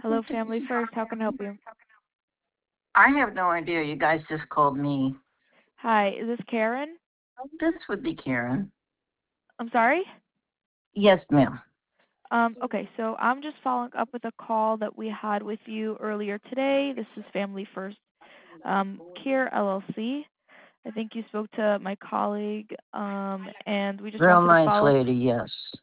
Hello, Family First. How can I help you? I have no idea. You guys just called me. Hi, is this Karen? This would be Karen. I'm sorry? Yes, ma'am. Okay, so I'm just following up with a call that we had with you earlier today. This is Family First Care LLC. I think you spoke to my colleague, and we just Real wanted to nice follow. lady, yes.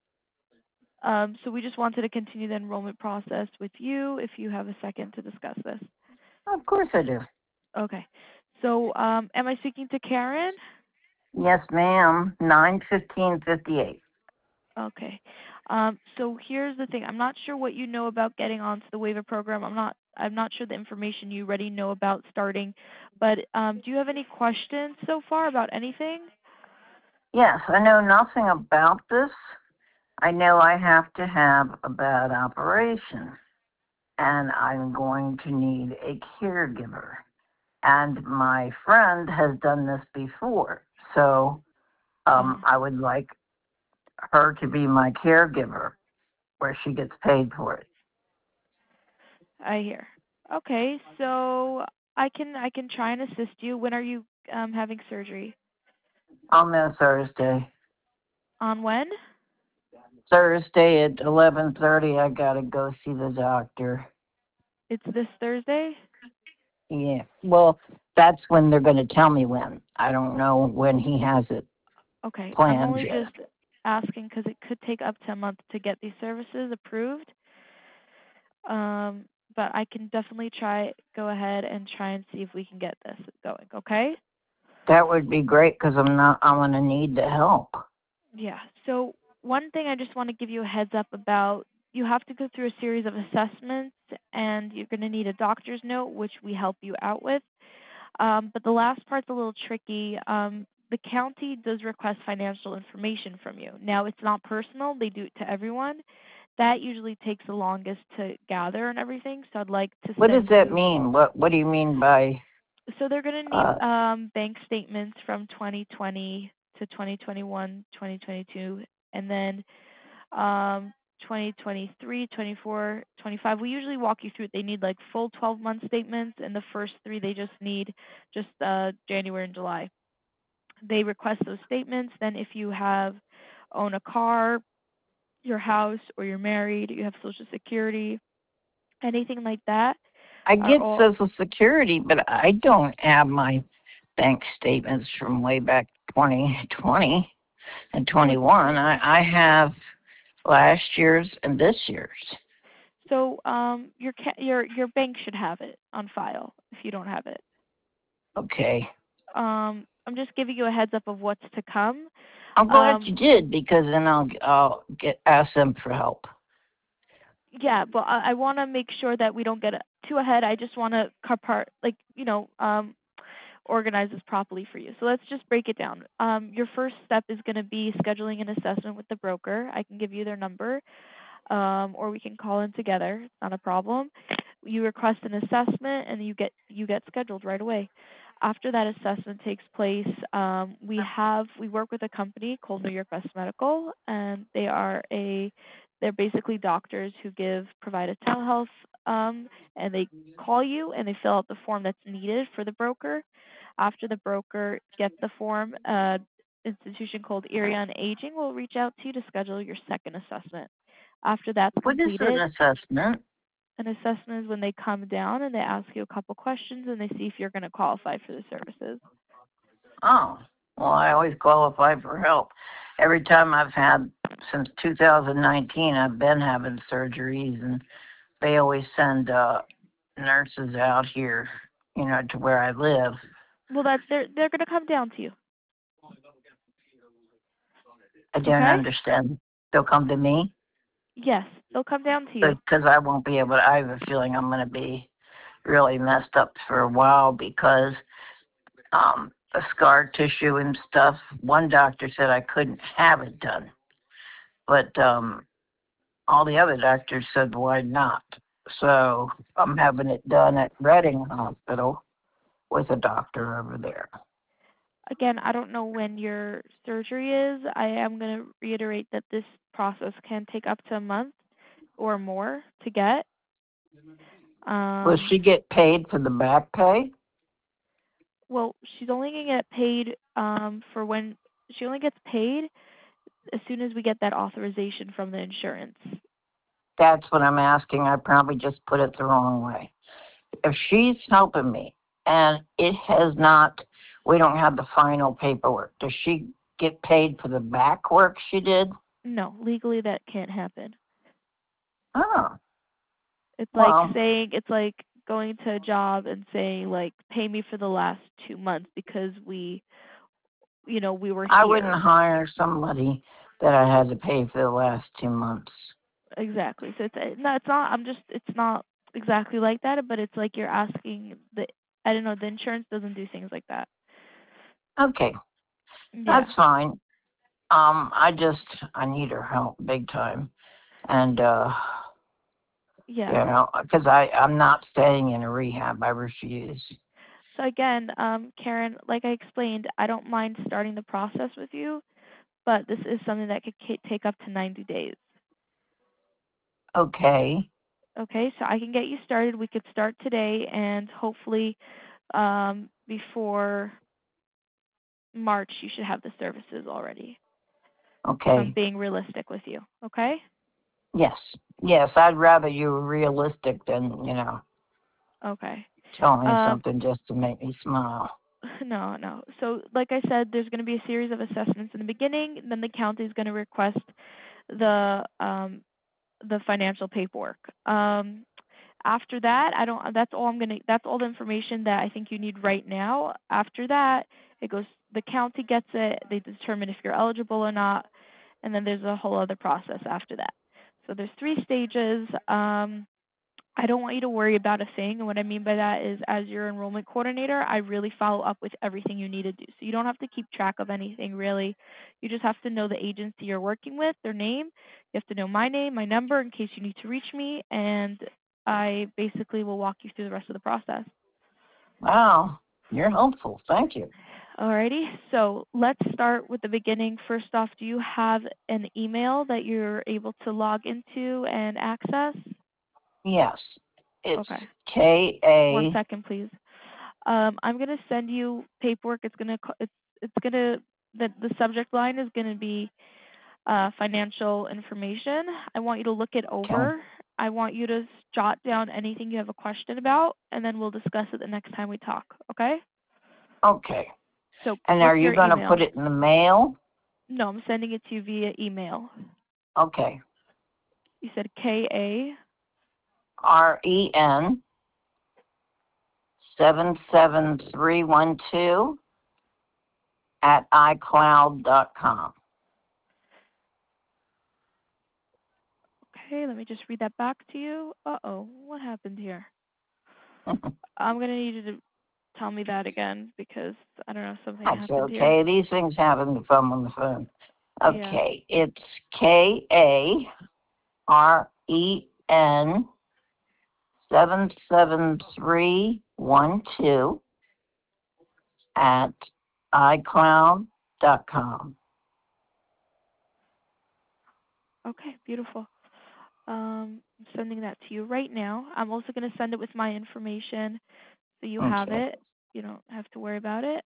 So we just wanted to continue the enrollment process with you if you have a second to discuss this. Of course I do. Okay. So am I speaking to Karen? Yes, ma'am. 9/15/58. Okay. So here's the thing. I'm not sure what you know about getting onto the waiver program. I'm not sure the information you already know about starting, but do you have any questions so far about anything? Yes, I know nothing about this. I know I have to have a bad operation, and I'm going to need a caregiver. And my friend has done this before, so Uh-huh. I would like her to be my caregiver, where she gets paid for it. I hear. Okay, so I can try and assist you. When are you having surgery? On the Thursday. On when? Thursday at 11:30, I gotta go see the doctor. It's this Thursday? Yeah. Well, that's when they're gonna tell me when. I don't know when he has it Okay, I'm planned only yet. just asking because it could take up to a month to get these services approved. Um, but I can definitely go ahead and try and see if we can get this going, okay? That would be great because I'm gonna need the help. Yeah. So one thing I just want to give you a heads up about, you have to go through a series of assessments and you're going to need a doctor's note, which we help you out with. But the last part's a little tricky. The county does request financial information from you. Now, it's not personal. They do it to everyone. That usually takes the longest to gather and everything. So I'd like to What does send that you. mean? What do you mean by So they're going to need uh bank statements from 2020 to 2021, 2022, and then 2023, 24, 25. We usually walk you through it. They need like full 12-month statements, and the first three they just need just January and July. They request those statements. Then if you own a car, your house, or you're married, you have Social Security, anything like that, I are get all. Social Security, but I don't have my bank statements from way back 2020 and With 21. I have last year's and this year's. So your bank should have it on file if you don't have it. Okay. I'm just giving you a heads up of what's to come. I'm glad Um, you did because then I'll get ask them for help. yeah, but I want to make sure that we don't get too ahead. I just want to organize this properly for you. So let's just break it down. Your first step is going to be scheduling an assessment with the broker. I can give you their number, or we can call in together. It's not a problem. You request an assessment, and you get scheduled right away. After that assessment takes place, we work with a company called New York West Medical, and they're basically doctors who provide a telehealth, and they call you and they fill out the form that's needed for the broker. After the broker gets the form, institution called Irion Aging will reach out to you to schedule your second assessment. After that's What is an completed, assessment? an assessment is when they come down and they ask you a couple questions and they see if you're going to qualify for the services. Oh, well, I always qualify for help. Every time I've had since 2019, I've been having surgeries, and they always send nurses out here, to where I live. Well, they're going to come down to you. I don't Okay? understand. They'll come to me Yes, they'll come down to you. because I won't be able to. I have a feeling I'm going to be really messed up for a while because the scar tissue and stuff. One doctor said I couldn't have it done, but all the other doctors said why not. So I'm having it done at Reading Hospital with a doctor over there. Again, I don't know when your surgery is. I am going to reiterate that this process can take up to a month or more to get. Will Um, she get paid for the back pay? well, she's only gonna get paid for when she only gets paid as soon as we get that authorization from the insurance. That's what I'm asking. I probably just put it the wrong way. If she's helping me and it has not, we don't have the final paperwork, does she get paid for the back work she did? No, legally that can't happen. Oh, well, It's like going to a job and saying like pay me for the last 2 months because we were I wouldn't here. hire somebody that I had to pay for the last 2 months. Exactly. So no, it's not. It's not exactly like that, but it's like you're asking the. I don't know. The insurance doesn't do things like that. Okay, Yeah. that's fine. I need her help big time. And, Yeah. because I'm not staying in a rehab. I refuse. So again, Karen, like I explained, I don't mind starting the process with you, but this is something that could take up to 90 days. Okay, Okay, so I can get you started. We could start today, and hopefully, before March, you should have the services already. If I'm okay. being realistic with you, okay? Yes, yes, I'd rather you were realistic than, Okay. tell me Um, something just to make me smile. no, no. So, like I said, there's going to be a series of assessments in the beginning. Then the county is going to request the um, the financial paperwork. After that, I don't. That's all I'm gonna. That's all the information that I think you need right now. After that, it goes. The county gets it. They determine if you're eligible or not, and then there's a whole other process after that. So there's 3 stages. I don't want you to worry about a thing. And what I mean by that is, as your enrollment coordinator, I really follow up with everything you need to do. So you don't have to keep track of anything really. You just have to know the agency you're working with, their name. You have to know my name, my number in case you need to reach me. And I basically will walk you through the rest of the process. Wow, you're helpful. Thank you. Alrighty, so let's start with the beginning. First off, do you have an email that you're able to log into and access? Yes, Okay, it's one KA. second, please. I'm gonna send you paperwork. It's gonna the subject line is gonna be financial information. I want you to look it Okay, over. I want you to jot down anything you have a question about, and then we'll discuss it the next time we talk. Okay? okay. So And are what's you your going to email? put it in the mail? No, I'm sending it to you via email. Okay. You said KA. REN 77312 at iCloud.com. Okay, let me just read that back to you. Uh-oh, what happened here? I'm gonna need you to tell me that again because I don't know, something That's happened here. okay. These things happen if I'm on the phone. Yeah. Okay, it's KAREN 77312 at iCloud.com. Okay, beautiful. I'm sending that to you right now. I'm also going to send it with my information so you have Okay, it. You don't have to worry about it.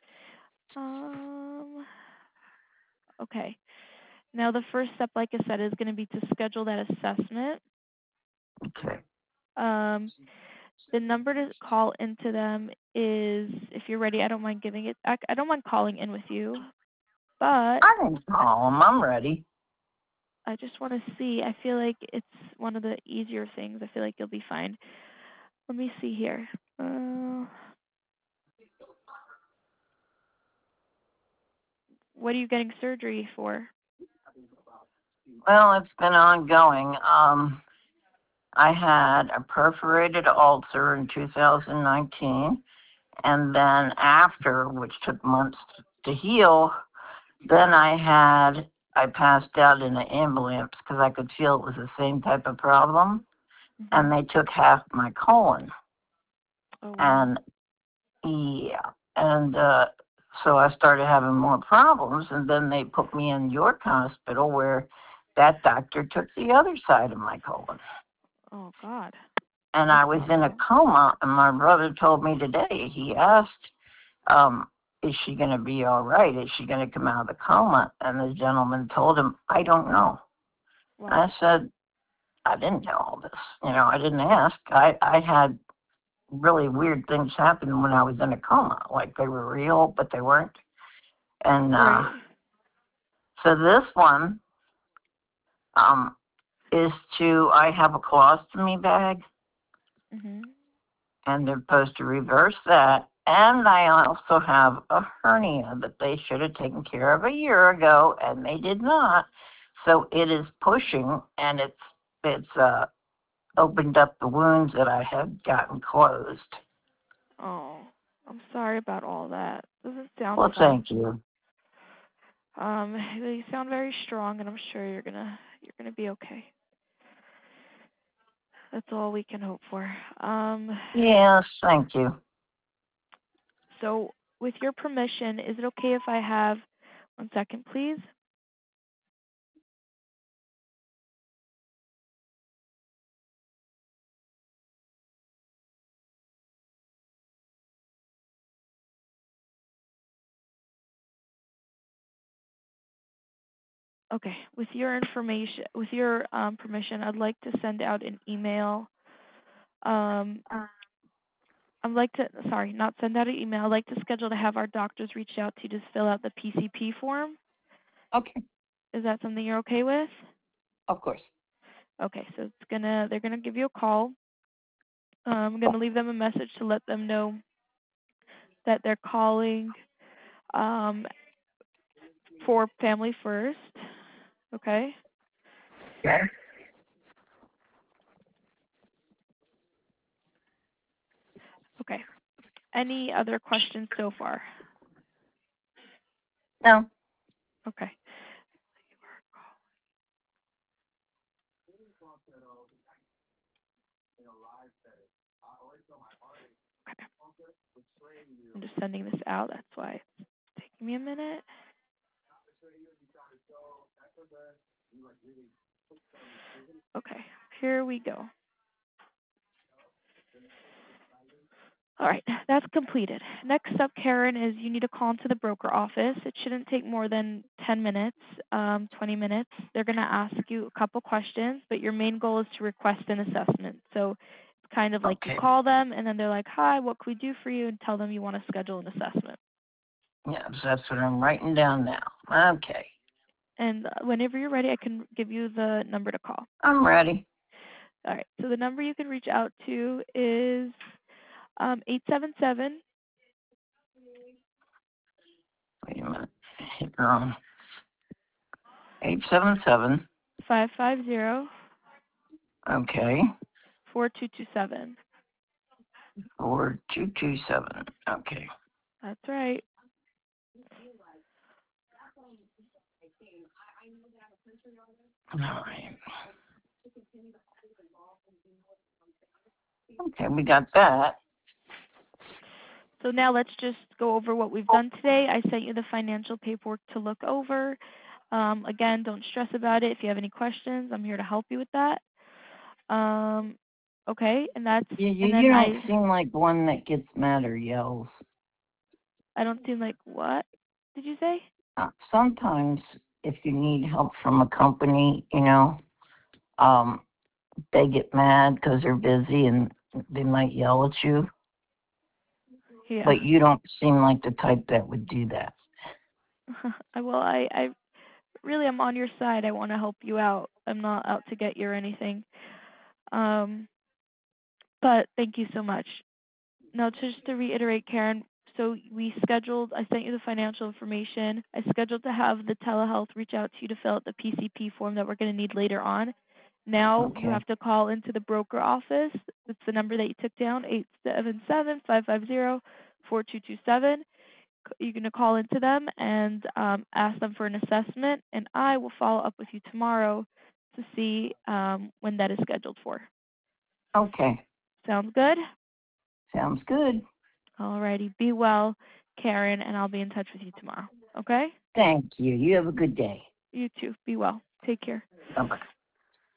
Um, okay. Now the first step, like I said, is going to be to schedule that assessment. okay. Um, the number to call into them is, if you're ready, I don't mind giving it. I don't mind calling in with you, but I can call them. I'm ready. I just want to see. I feel like it's one of the easier things. I feel like you'll be fine. Let me see here. What are you getting surgery for? Well, it's been ongoing. I had a perforated ulcer in 2019, and then after, which took months to heal, then I passed out in an ambulance because I could feel it was the same type of problem, Hmm. and they took half my colon. Oh wow. And yeah, and so I started having more problems, and then they put me in York Hospital where that doctor took the other side of my colon. Oh God. and I was in a coma, and my brother told me today, he asked, is she going to be all right? Is she going to come out of the coma? And the gentleman told him, I don't know. Wow. And I said, I didn't know all this. I didn't ask. I had really weird things happen when I was in a coma, like they were real, but they weren't. And Right. so this one is I have a colostomy bag, Mhm. and they're supposed to reverse that. And I also have a hernia that they should have taken care of a year ago, and they did not. So it is pushing, and it's opened up the wounds that I had gotten closed. Oh, I'm sorry about all that. Doesn't sound Well, fun. thank you. You sound very strong, and I'm sure you're gonna be okay. That's all we can hope for. Yes, thank you. So with your permission, is it okay if I have 1 second, please? Okay. With your permission, I'd like to send out an email. I'd like to, sorry, not send out an email. I'd like to schedule to have our doctors reach out to you to fill out the PCP form. Okay, Is that something you're okay with? of course. Okay, so they're gonna give you a call. I'm gonna leave them a message to let them know that they're calling for Family First. Okay. Okay. Okay. Any other questions so far? No. Okay. Okay. I'm just sending this out. That's why it's taking me a minute. Okay. Here we go. All right, that's completed. Next up, Karen, is you need to call into the broker office. It shouldn't take more than 10 minutes, 20 minutes. They're going to ask you a couple questions, but your main goal is to request an assessment. So it's kind of like you Okay. call them, and then they're like, hi, what can we do for you? And tell them you want to schedule an assessment. Yes, that's what I'm writing down now. Okay. And whenever you're ready, I can give you the number to call. I'm ready. All right, so the number you can reach out to is 877. Wait a minute. Hit wrong. 877. 550 Okay. 4227. 4227. Okay. That's right. All right. Okay, we got that. So now let's just go over what we've done today. I sent you the financial paperwork to look over. Again, don't stress about it. If you have any questions, I'm here to help you with that. Okay, and that's You and then don't seem like one that gets mad or yells. I don't seem like what? Did you say? Sometimes if you need help from a company, they get mad because they're busy and they might yell at you. Yeah. But you don't seem like the type that would do that. Well, I really am on your side. I want to help you out. I'm not out to get you or anything. But thank you so much. Now, just to reiterate, Karen, so I sent you the financial information. I scheduled to have the telehealth reach out to you to fill out the PCP form that we're going to need later on. Now you Okay. have to call into the broker office. It's the number that you took down, 877-550-4227. You're going to call into them and ask them for an assessment, and I will follow up with you tomorrow to see when that is scheduled for. Okay. Sounds good? Sounds good. Alrighty. Be well, Karen, and I'll be in touch with you tomorrow. Okay? Thank you. You have a good day. You too. Be well. Take care. Bye-bye.